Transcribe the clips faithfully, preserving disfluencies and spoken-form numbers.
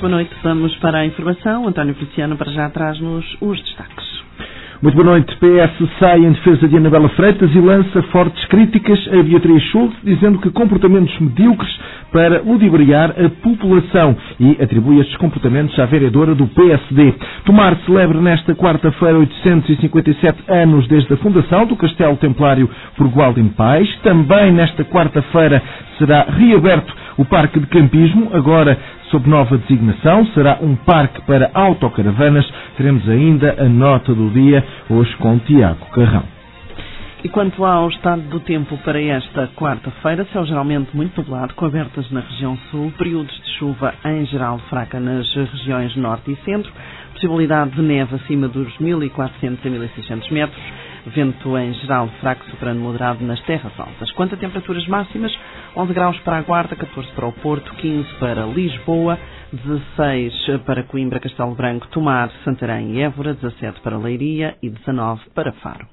boa noite. Vamos para a informação. António Feliciano para já traz-nos os destaques. Muito boa noite. P S sai em defesa de Anabela Freitas e lança fortes críticas a Beatriz Schultz, dizendo que comportamentos medíocres para ludibriar a população e atribui estes comportamentos à vereadora do P S D. Tomar celebra nesta quarta-feira oitocentos e cinquenta e sete anos desde a fundação do Castelo Templário por Gualdim Pais. Também nesta quarta-feira será reaberto o Parque de Campismo, agora sob nova designação, será um parque para autocaravanas. Teremos ainda a nota do dia, hoje com Tiago Carrão. E quanto ao estado do tempo para esta quarta-feira, céu geralmente muito nublado, com abertas na região sul, períodos de chuva em geral fraca nas regiões norte e centro, possibilidade de neve acima dos mil e quatrocentos a mil e seiscentos metros, vento em geral fraco, soprano moderado nas terras altas. Quanto a temperaturas máximas, onze graus para a Guarda, catorze para o Porto, quinze para Lisboa, dezasseis para Coimbra, Castelo Branco, Tomar, Santarém e Évora, dezassete para Leiria e dezanove para Faro.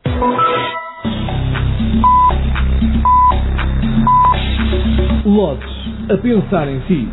Lotes, a pensar em si.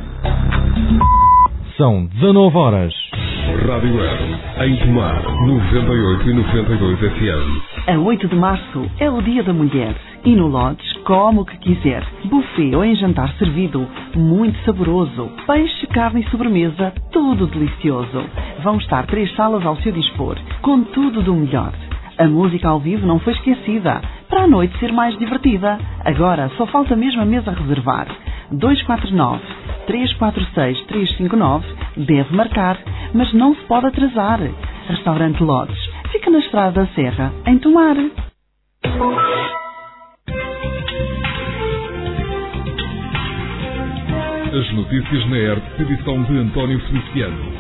São dezanove horas. Rádio Web, em Tomar, noventa e oito e noventa e dois F M. A oito de março é o Dia da Mulher e no Lotes come o que quiser. Buffet ou em jantar servido, muito saboroso. Peixe, carne e sobremesa, tudo delicioso. Vão estar três salas ao seu dispor, com tudo do melhor. A música ao vivo não foi esquecida, para a noite ser mais divertida. Agora só falta mesmo a mesa a reservar. dois quatro nove, três quatro seis, três cinco nove, deve marcar, mas não se pode atrasar. Restaurante Lotes, fica na Estrada da Serra, em Tomar. As notícias na R T, edição de António Feliciano.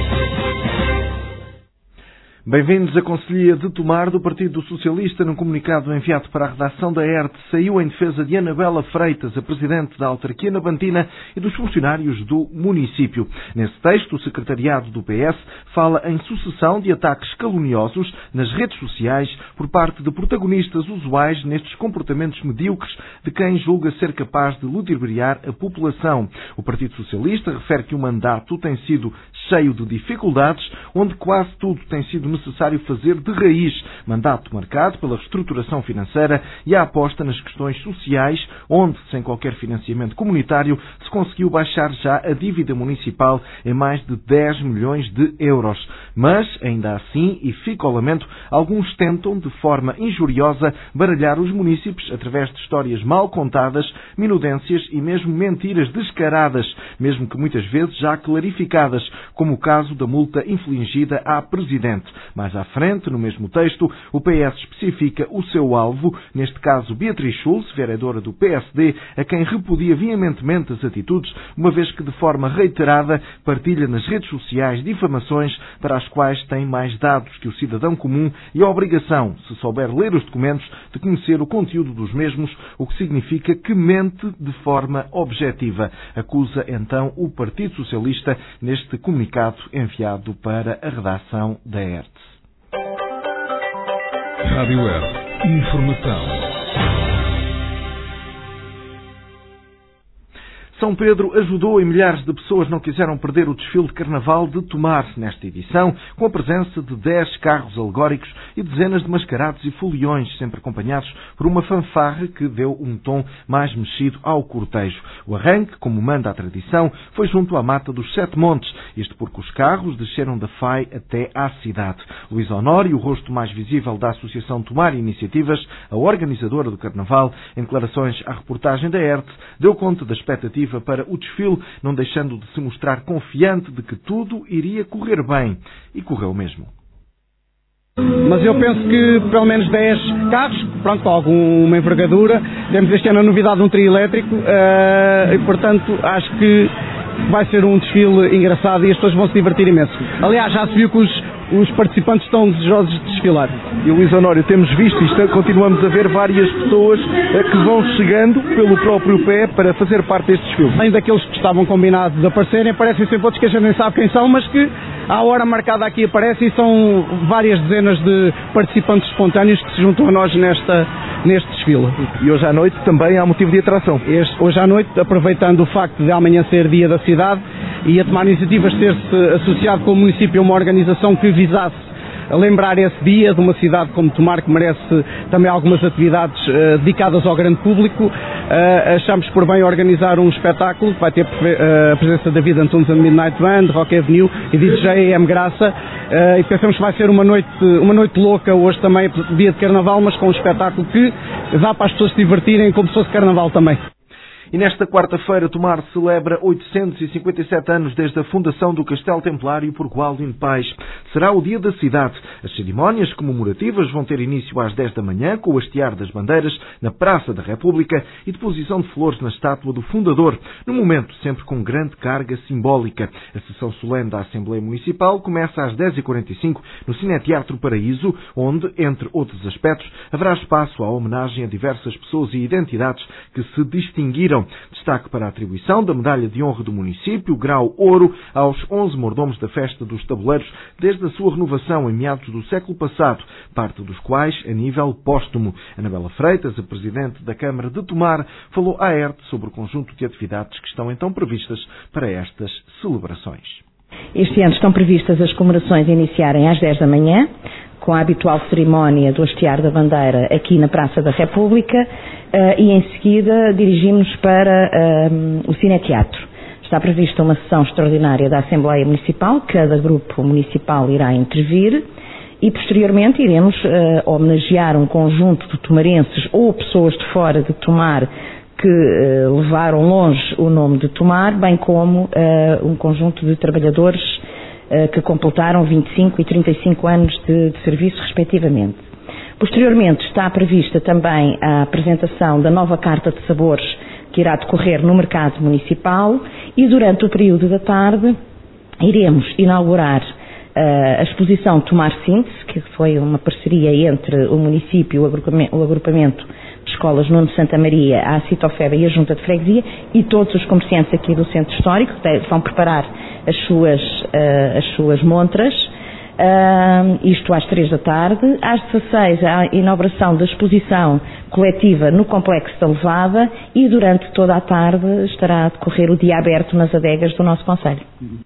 Bem-vindos à Conselhia de Tomar do Partido Socialista. Num comunicado enviado para a redação da R T, saiu em defesa de Anabela Freitas, a presidente da autarquia nabantina, e dos funcionários do município. Nesse texto, o secretariado do P S fala em sucessão de ataques caluniosos nas redes sociais por parte de protagonistas usuais nestes comportamentos medíocres de quem julga ser capaz de ludibriar a população. O Partido Socialista refere que o mandato tem sido cheio de dificuldades, onde quase tudo tem sido necessário fazer de raiz, mandato marcado pela reestruturação financeira e a aposta nas questões sociais, onde, sem qualquer financiamento comunitário, se conseguiu baixar já a dívida municipal em mais de dez milhões de euros. Mas, ainda assim, e fica ao lamento, alguns tentam, de forma injuriosa, baralhar os munícipes através de histórias mal contadas, minudências e mesmo mentiras descaradas, mesmo que muitas vezes já clarificadas, como o caso da multa infligida à Presidente. Mais à frente, no mesmo texto, o P S especifica o seu alvo, neste caso Beatriz Schultz, vereadora do P S D, a quem repudia veementemente as atitudes, uma vez que de forma reiterada partilha nas redes sociais difamações para as quais tem mais dados que o cidadão comum e a obrigação, se souber ler os documentos, de conhecer o conteúdo dos mesmos, o que significa que mente de forma objetiva. Acusa então o Partido Socialista neste comunicado enviado para a redação da R T. Rádio Web, informação. São Pedro ajudou e milhares de pessoas não quiseram perder o desfile de Carnaval de Tomar nesta edição, com a presença de dez carros alegóricos e dezenas de mascarados e foliões, sempre acompanhados por uma fanfarra que deu um tom mais mexido ao cortejo. O arranque, como manda a tradição, foi junto à Mata dos Sete Montes, isto porque os carros desceram da F A I até à cidade. Luís Honório, o rosto mais visível da Associação Tomar Iniciativas, a organizadora do Carnaval, em declarações à reportagem da R T, deu conta da expectativa para o desfile, não deixando de se mostrar confiante de que tudo iria correr bem. E correu mesmo. Mas eu penso que pelo menos dez carros, pronto, com alguma envergadura. Temos este ano a novidade de um trio elétrico uh, e, portanto, acho que vai ser um desfile engraçado e as pessoas vão se divertir imenso. Aliás, já se viu que os, os participantes estão desejosos de desfilar. E Luís Honório, temos visto isto, continuamos a ver várias pessoas que vão chegando pelo próprio pé para fazer parte deste desfile. Além daqueles que estavam combinados de aparecerem, aparecem sempre outros que a gente nem sabe quem são, mas que à hora marcada aqui aparecem e são várias dezenas de participantes espontâneos que se juntam a nós nesta, neste desfile. E hoje à noite também há motivo de atração. Este, hoje à noite, aproveitando o facto de amanhã ser dia da cidade, e a tomar iniciativas de ter-se associado com o município a uma organização que visasse a lembrar esse dia de uma cidade como Tomar, que merece também algumas atividades uh, dedicadas ao grande público. Uh, achamos por bem organizar um espetáculo que vai ter uh, a presença de David Antunes and Midnight Band, Rock Avenue e D J M Graça, uh, e pensamos que vai ser uma noite, uma noite louca hoje também, dia de Carnaval, mas com um espetáculo que dá para as pessoas se divertirem como se fosse Carnaval também. E nesta quarta-feira, Tomar celebra oitocentos e cinquenta e sete anos desde a fundação do Castelo Templário por Gualdo Pais. Será o dia da cidade. As cerimónias comemorativas vão ter início às dez da manhã, com o hastear das bandeiras na Praça da República e deposição de flores na estátua do fundador, num momento sempre com grande carga simbólica. A sessão solene da Assembleia Municipal começa às dez e quarenta e cinco no Cineteatro Paraíso, onde, entre outros aspectos, haverá espaço à homenagem a diversas pessoas e identidades que se distinguiram. Destaque para a atribuição da Medalha de Honra do Município, grau ouro, aos onze mordomos da Festa dos Tabuleiros, desde a sua renovação em meados do século passado, parte dos quais a nível póstumo. Anabela Freitas, a Presidente da Câmara de Tomar, falou à E R T sobre o conjunto de atividades que estão então previstas para estas celebrações. Este ano estão previstas as comemorações iniciarem às dez da manhã, com a habitual cerimónia do hastear da bandeira aqui na Praça da República, uh, e em seguida dirigimos para uh, o Cineteatro. Está prevista uma sessão extraordinária da Assembleia Municipal, cada grupo municipal irá intervir, e posteriormente iremos uh, homenagear um conjunto de tomarenses ou pessoas de fora de Tomar que uh, levaram longe o nome de Tomar, bem como uh, um conjunto de trabalhadores que completaram vinte e cinco e trinta e cinco anos de, de serviço, respectivamente. Posteriormente está prevista também a apresentação da nova Carta de Sabores, que irá decorrer no Mercado Municipal, e durante o período da tarde iremos inaugurar uh, a exposição Tomar Síntese, que foi uma parceria entre o município, o agrupamento, o agrupamento de escolas Nuno Santa Maria, a Citofeba e a Junta de Freguesia, e todos os comerciantes aqui do Centro Histórico que vão preparar as suas, uh, as suas montras, uh, isto às três da tarde. Às dezasseis, a inauguração da exposição coletiva no Complexo da Levada, e durante toda a tarde estará a decorrer o dia aberto nas adegas do nosso concelho.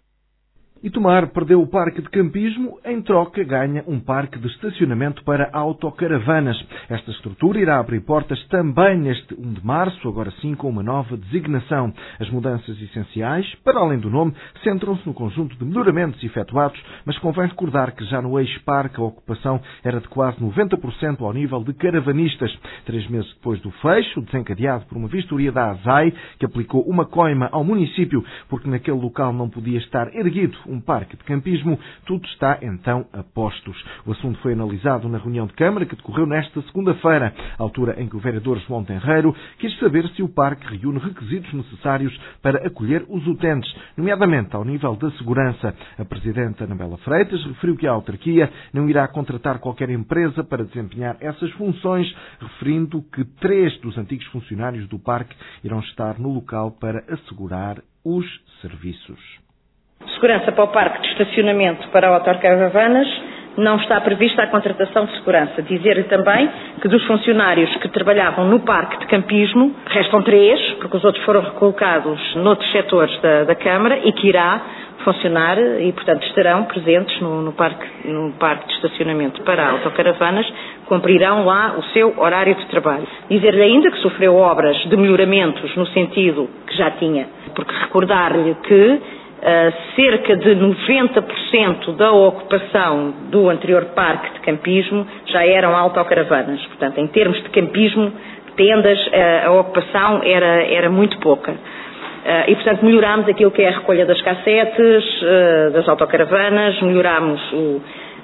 E Tomar perdeu o parque de campismo, em troca ganha um parque de estacionamento para autocaravanas. Esta estrutura irá abrir portas também neste um de março, agora sim com uma nova designação. As mudanças essenciais, para além do nome, centram-se no conjunto de melhoramentos efetuados, mas convém recordar que já no ex-parque a ocupação era de quase noventa por cento ao nível de caravanistas. Três meses depois do fecho, desencadeado por uma vistoria da ASAI, que aplicou uma coima ao município, porque naquele local não podia estar erguido um parque de campismo, tudo está então a postos. O assunto foi analisado na reunião de Câmara que decorreu nesta segunda-feira, altura em que o vereador João Tenreiro quis saber se o parque reúne requisitos necessários para acolher os utentes, nomeadamente ao nível da segurança. A Presidente Anabela Freitas referiu que a autarquia não irá contratar qualquer empresa para desempenhar essas funções, referindo que três dos antigos funcionários do parque irão estar no local para assegurar os serviços. Segurança para o parque de estacionamento para autocaravanas, não está prevista a contratação de segurança. Dizer-lhe também que dos funcionários que trabalhavam no parque de campismo, restam três, porque os outros foram recolocados noutros setores da, da Câmara, e que irá funcionar e, portanto, estarão presentes no, no, parque, no parque de estacionamento para autocaravanas, cumprirão lá o seu horário de trabalho. Dizer-lhe ainda que sofreu obras de melhoramentos no sentido que já tinha, porque recordar-lhe que Uh, cerca de noventa por cento da ocupação do anterior parque de campismo já eram autocaravanas. Portanto, em termos de campismo, tendas, uh, a ocupação era, era muito pouca. Uh, e, portanto, melhorámos aquilo que é a recolha das cassetes, uh, das autocaravanas, melhorámos o, uh,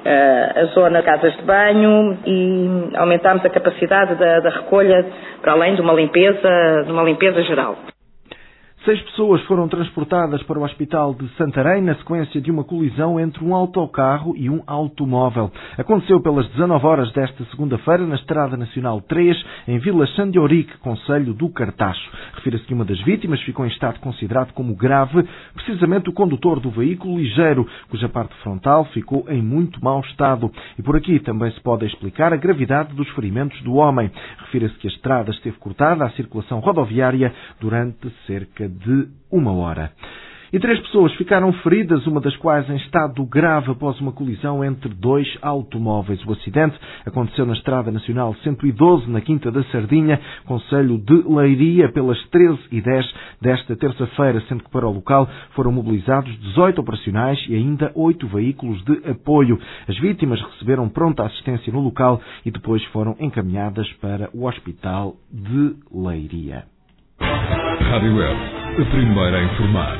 a zona de casas de banho e aumentámos a capacidade da, da recolha, para além de uma limpeza, de uma limpeza geral. Seis pessoas foram transportadas para o Hospital de Santarém na sequência de uma colisão entre um autocarro e um automóvel. Aconteceu pelas dezanove horas desta segunda-feira na Estrada Nacional três, em Vila Xande Ourique, concelho do Cartacho. Refira-se que uma das vítimas ficou em estado considerado como grave, precisamente o condutor do veículo ligeiro, cuja parte frontal ficou em muito mau estado. E por aqui também se pode explicar a gravidade dos ferimentos do homem. Refira-se que a estrada esteve cortada à circulação rodoviária durante cerca de uma hora. E três pessoas ficaram feridas, uma das quais em estado grave após uma colisão entre dois automóveis. O acidente aconteceu na Estrada Nacional cento e doze, na Quinta da Sardinha, concelho de Leiria, pelas treze e dez desta terça-feira, sendo que para o local foram mobilizados dezoito operacionais e ainda oito veículos de apoio. As vítimas receberam pronta assistência no local e depois foram encaminhadas para o Hospital de Leiria. Rádio Web, a primeira a informar.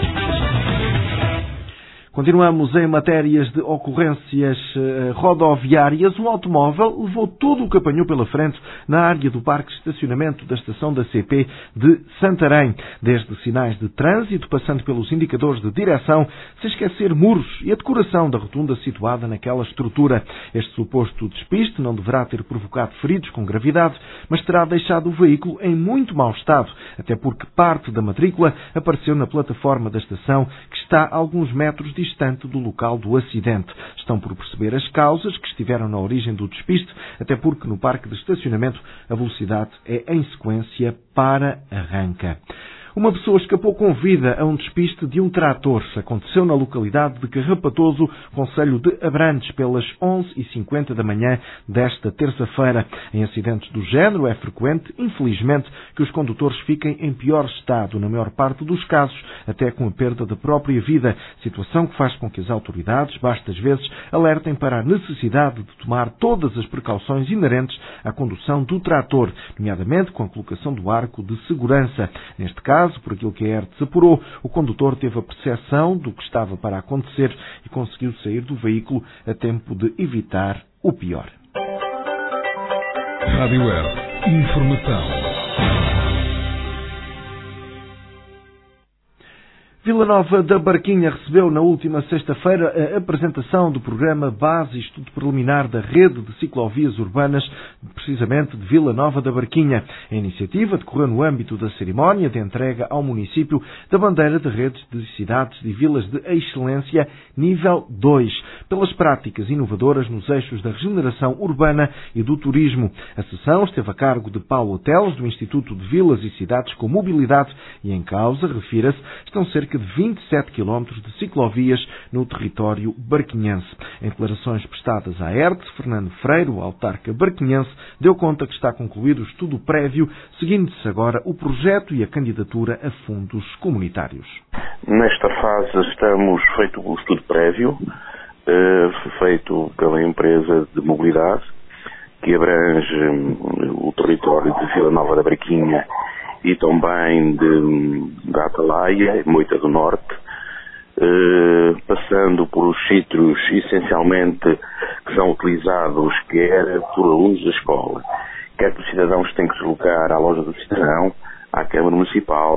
Continuamos em matérias de ocorrências uh, rodoviárias. Um automóvel levou tudo o que apanhou pela frente na área do parque de estacionamento da estação da C P de Santarém. Desde sinais de trânsito, passando pelos indicadores de direção, sem esquecer muros e a decoração da rotunda situada naquela estrutura. Este suposto despiste não deverá ter provocado feridos com gravidade, mas terá deixado o veículo em muito mau estado, até porque parte da matrícula apareceu na plataforma da estação, que está a alguns metros de distante do local do acidente. Estão por perceber as causas que estiveram na origem do despiste, até porque no parque de estacionamento a velocidade é em sequência para-arranca. Uma pessoa escapou com vida a um despiste de um trator. Aconteceu na localidade de Carrapatoso, concelho de Abrantes, pelas onze e cinquenta da manhã desta terça-feira. Em acidentes do género é frequente, infelizmente, que os condutores fiquem em pior estado, na maior parte dos casos, até com a perda da própria vida, situação que faz com que as autoridades, bastas vezes, alertem para a necessidade de tomar todas as precauções inerentes à condução do trator, nomeadamente com a colocação do arco de segurança. Neste caso, por aquilo que a ERTS apurou, o condutor teve a percepção do que estava para acontecer e conseguiu sair do veículo a tempo de evitar o pior. Rádio Web, informação. Vila Nova da Barquinha recebeu na última sexta-feira a apresentação do programa Base e Estudo Preliminar da Rede de Ciclovias Urbanas, precisamente de Vila Nova da Barquinha. A iniciativa decorreu no âmbito da cerimónia de entrega ao município da bandeira de redes de cidades e vilas de excelência nível dois, pelas práticas inovadoras nos eixos da regeneração urbana e do turismo. A sessão esteve a cargo de Paulo Teles, do Instituto de Vilas e Cidades com Mobilidade, e em causa, refira-se, estão cerca de vinte e sete quilómetros de ciclovias no território barquinhense. Em declarações prestadas à ERTS, Fernando Freire, o autarca barquinhense, deu conta que está concluído o estudo prévio, seguindo-se agora o projeto e a candidatura a fundos comunitários. Nesta fase estamos feito o estudo prévio, eh, feito pela empresa de mobilidade, que abrange o território de Vila Nova da Barquinha e também de, da Atalaia, Moita do Norte, eh, passando por os sítios essencialmente que são utilizados quer por alunos da escola, quer por cidadãos que têm que se deslocar à loja do cidadão, à Câmara Municipal,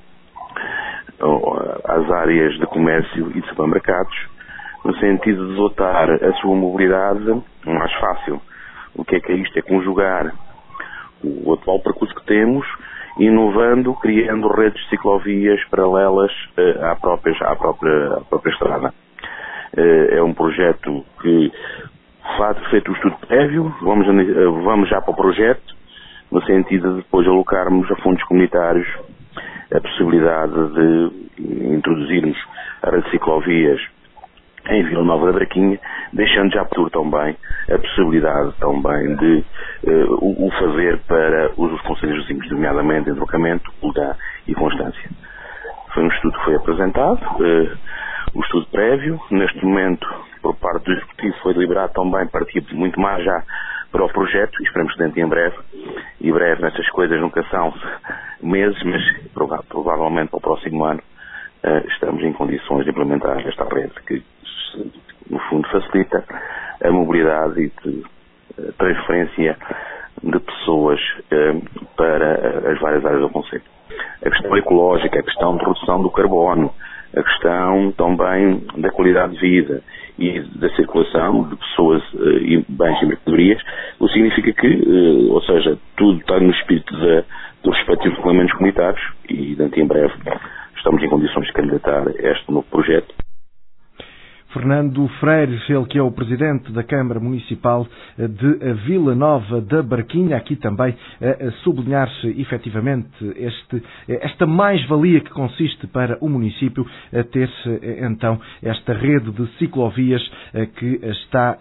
às áreas de comércio e de supermercados, no sentido de dotar a sua mobilidade mais fácil. O que é que é isto? É conjugar o atual percurso que temos, inovando, criando redes de ciclovias paralelas uh, à, própria, à, própria, à própria estrada. Uh, é um projeto que, feito o estudo prévio, vamos, uh, vamos já para o projeto, no sentido de depois alocarmos a fundos comunitários a possibilidade de introduzirmos a rede de ciclovias em Vila Nova da Barquinha, deixando já por também a possibilidade também de uh, o, o fazer para os concelhos vizinhos, nomeadamente Entrocamento, Ulgã e Constância. Foi um estudo que foi apresentado, uh, o estudo prévio, neste momento, por parte do Executivo, foi deliberado também partir muito mais já para o projeto, e esperamos que dentro em breve, e breve nessas coisas nunca são meses, mas prova provavelmente para o próximo ano, uh, estamos em condições de implementar esta rede que, no fundo, facilita a mobilidade e de uh, transferência de pessoas uh, para as várias áreas do concelho. A questão ecológica, a questão de redução do carbono, a questão também da qualidade de vida e da circulação de pessoas uh, e bens e mercadorias, o que significa que, uh, ou seja, tudo está no espírito de, dos respectivos regulamentos comunitários e, dentro em breve, estamos em condições de candidatar a este novo projeto. Fernando Freire, ele que é o presidente da Câmara Municipal de Vila Nova da Barquinha, aqui também a sublinhar-se efetivamente este, esta mais-valia que consiste para o município a ter então esta rede de ciclovias que está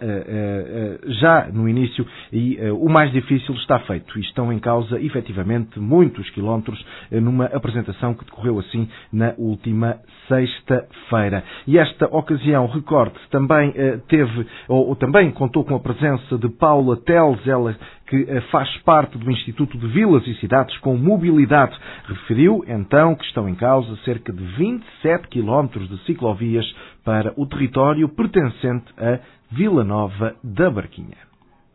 já no início e o mais difícil está feito. E estão em causa efetivamente muitos quilómetros numa apresentação que decorreu assim na última sexta-feira. E esta ocasião, recorde-se, também eh, teve, ou, ou também contou com a presença de Paula Teles, ela que eh, faz parte do Instituto de Vilas e Cidades com Mobilidade. Referiu, então, que estão em causa cerca de vinte e sete quilómetros de ciclovias para o território pertencente a Vila Nova da Barquinha.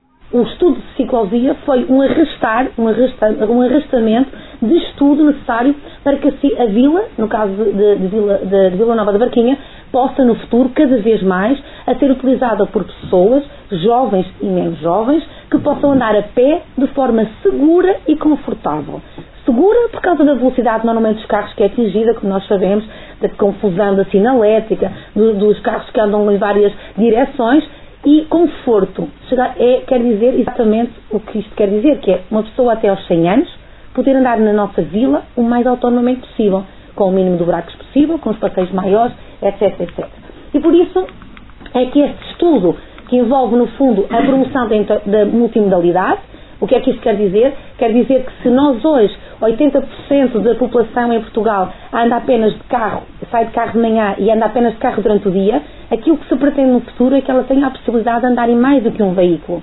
O estudo de ciclovia foi um arrastar, um, arrastar, um arrastamento de estudo necessário para que a vila, no caso de, de, Vila, de, de Vila Nova da Barquinha, possa no futuro, cada vez mais, a ser utilizada por pessoas, jovens e menos jovens, que possam andar a pé de forma segura e confortável. Segura por causa da velocidade normalmente dos carros que é atingida, como nós sabemos, da confusão da sinalética, do, dos carros que andam em várias direções. E conforto, é, quer dizer exatamente o que isto quer dizer, que é uma pessoa até aos cem anos poder andar na nossa vila o mais autonomamente possível, com o mínimo de buracos possível, com os passeios maiores, etc, etcétera. E por isso é que este estudo, que envolve no fundo a promoção da, da multimodalidade, o que é que isto quer dizer? Quer dizer que se nós hoje, oitenta por cento da população em Portugal anda apenas de carro, sai de carro de manhã e anda apenas de carro durante o dia, aquilo que se pretende no futuro é que ela tenha a possibilidade de andar em mais do que um veículo.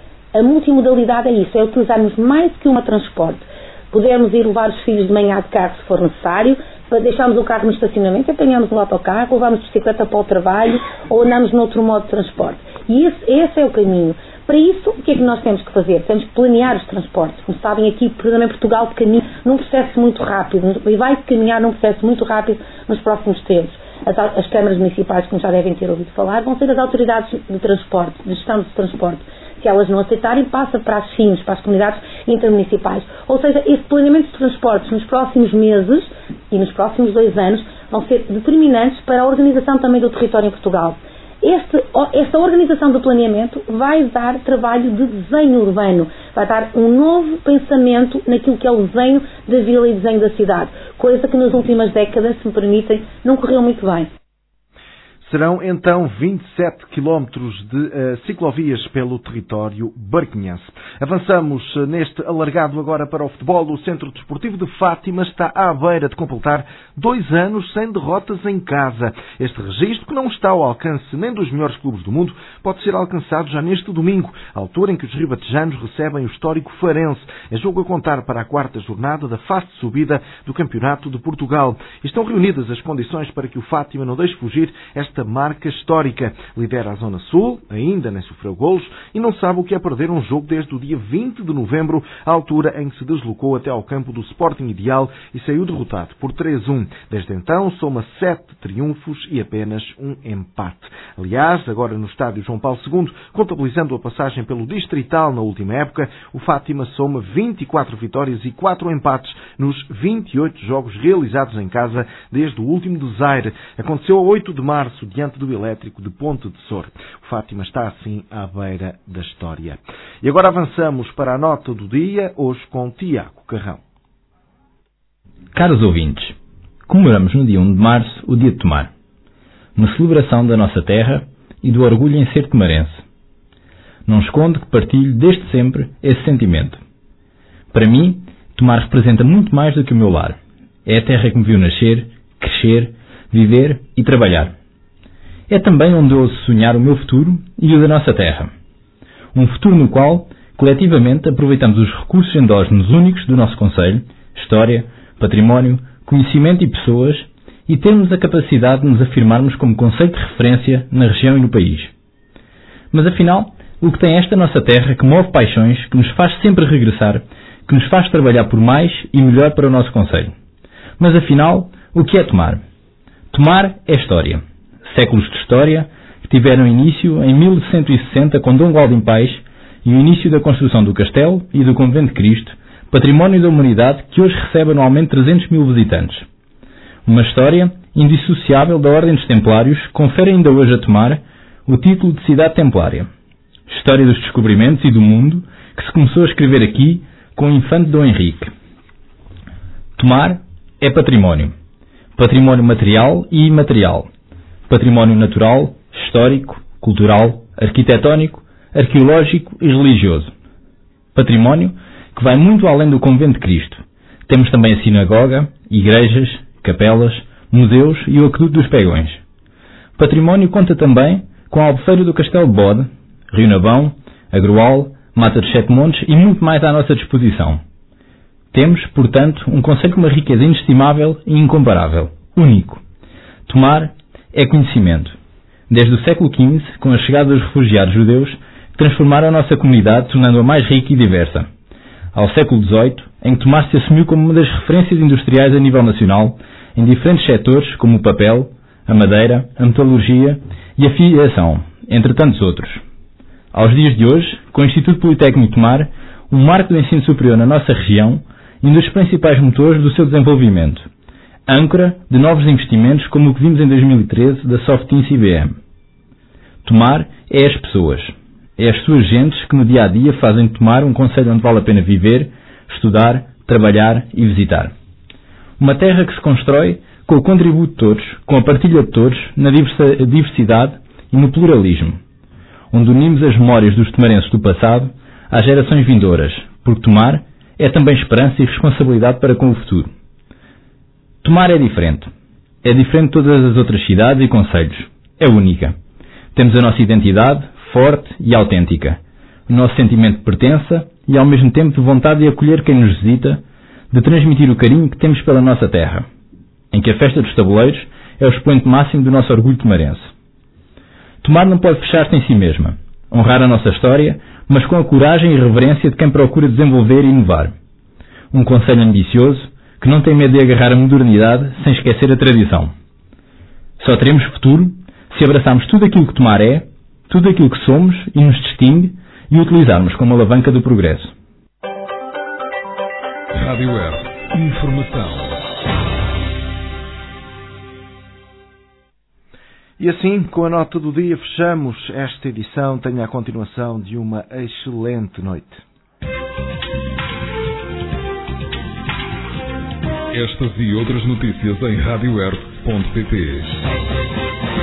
A multimodalidade é isso, é utilizarmos mais do que um transporte. Podermos ir levar os filhos de manhã de carro se for necessário, deixarmos o carro no estacionamento, apanhamos um autocarro, levamos bicicleta para o trabalho ou andamos noutro modo de transporte. E esse, esse é o caminho. Para isso, o que é que nós temos que fazer? Temos que planear os transportes. Como sabem, aqui, por exemplo, Portugal caminha num processo muito rápido e vai caminhar num processo muito rápido nos próximos tempos. As, as câmaras municipais, como já devem ter ouvido falar, vão ser as autoridades de transporte, de gestão de transporte. Se elas não aceitarem, passa para as S I Ms, para as comunidades intermunicipais. Ou seja, esse planeamento de transportes nos próximos meses e nos próximos dois anos vão ser determinantes para a organização também do território em Portugal. Este, esta organização do planeamento vai dar trabalho de desenho urbano, vai dar um novo pensamento naquilo que é o desenho da vila e desenho da cidade, coisa que nas últimas décadas, se me permitem, não correu muito bem. Serão então vinte e sete quilómetros de uh, ciclovias pelo território barquinhense. Avançamos uh, neste alargado agora para o futebol. O Centro Desportivo de Fátima está à beira de completar dois anos sem derrotas em casa. Este registro, que não está ao alcance nem dos melhores clubes do mundo, pode ser alcançado já neste domingo, à altura em que os ribatejanos recebem o histórico Farense. É jogo a contar para a quarta jornada da fase de subida do Campeonato de Portugal. Estão reunidas as condições para que o Fátima não deixe fugir esta marca histórica. Lidera a Zona Sul, ainda nem sofreu golos e não sabe o que é perder um jogo desde o dia vinte de novembro, à altura em que se deslocou até ao campo do Sporting Ideal e saiu derrotado por três a um. Desde então, soma sete triunfos e apenas um empate. Aliás, agora no estádio João Paulo segundo, contabilizando a passagem pelo Distrital na última época, o Fátima soma vinte e quatro vitórias e quatro empates nos vinte e oito jogos realizados em casa desde o último desaire. Aconteceu a oito de março, diante do Elétrico de Ponte de Sor. O Fátima está assim à beira da história. E agora avançamos para a nota do dia, hoje com Tiago Carrão. Caros ouvintes, comemoramos no dia um de março o Dia de Tomar, uma celebração da nossa terra e do orgulho em ser tomarense. Não escondo que partilho desde sempre esse sentimento. Para mim, Tomar representa muito mais do que o meu lar. É a terra que me viu nascer, crescer, viver e trabalhar. É também onde ouso sonhar o meu futuro e o da nossa terra. Um futuro no qual, coletivamente, aproveitamos os recursos endógenos únicos do nosso concelho, história, património, conhecimento e pessoas, e temos a capacidade de nos afirmarmos como conceito de referência na região e no país. Mas afinal, o que tem esta nossa terra que move paixões, que nos faz sempre regressar, que nos faz trabalhar por mais e melhor para o nosso concelho. Mas afinal, o que é Tomar? Tomar é história. Séculos de história que tiveram início em mil cento e sessenta com Dom Gualdim Pais e o início da construção do Castelo e do Convento de Cristo, património da humanidade que hoje recebe anualmente trezentos mil visitantes. Uma história indissociável da Ordem dos Templários, confere ainda hoje a Tomar o título de cidade templária. História dos descobrimentos e do mundo que se começou a escrever aqui com o infante Dom Henrique. Tomar é património. Património material e imaterial. Património natural, histórico, cultural, arquitetónico, arqueológico e religioso. Património que vai muito além do Convento de Cristo. Temos também a sinagoga, igrejas, capelas, museus e o Aqueduto dos Pegões. Património conta também com a Albufeira do Castelo de Bode, Rio Navão, Agroal, Mata dos Sete Montes e muito mais à nossa disposição. Temos, portanto, um concelho com uma riqueza inestimável e incomparável, único. Tomar é conhecimento. Desde o século quinze, com a chegada dos refugiados judeus, transformaram a nossa comunidade, tornando-a mais rica e diversa. Ao século dezoito, em que Tomar se assumiu como uma das referências industriais a nível nacional, em diferentes setores, como o papel, a madeira, a metalurgia e a fiação, entre tantos outros. Aos dias de hoje, com o Instituto Politécnico de Tomar, um marco do ensino superior na nossa região e um dos principais motores do seu desenvolvimento. Âncora de novos investimentos como o que vimos em dois mil e treze da Softin-C B M. Tomar é as pessoas. É as suas gentes que no dia a dia fazem de Tomar um concelho onde vale a pena viver, estudar, trabalhar e visitar. Uma terra que se constrói com o contributo de todos, com a partilha de todos, na diversidade e no pluralismo. Onde unimos as memórias dos tomarenses do passado às gerações vindouras, porque Tomar é também esperança e responsabilidade para com o futuro. Tomar é diferente. É diferente de todas as outras cidades e concelhos. É única. Temos a nossa identidade, forte e autêntica. O nosso sentimento de pertença e ao mesmo tempo de vontade de acolher quem nos visita, de transmitir o carinho que temos pela nossa terra, em que a festa dos tabuleiros é o expoente máximo do nosso orgulho tomarense. Tomar não pode fechar-se em si mesma, honrar a nossa história, mas com a coragem e reverência de quem procura desenvolver e inovar. Um concelho ambicioso que não tem medo de agarrar a modernidade sem esquecer a tradição. Só teremos futuro se abraçarmos tudo aquilo que Tomar é, tudo aquilo que somos e nos distingue e utilizarmos como alavanca do progresso. Rádio Web. Informação. E assim, com a nota do dia, fechamos esta edição. Tenha a continuação de uma excelente noite. Estas e outras notícias em rádio web ponto pt.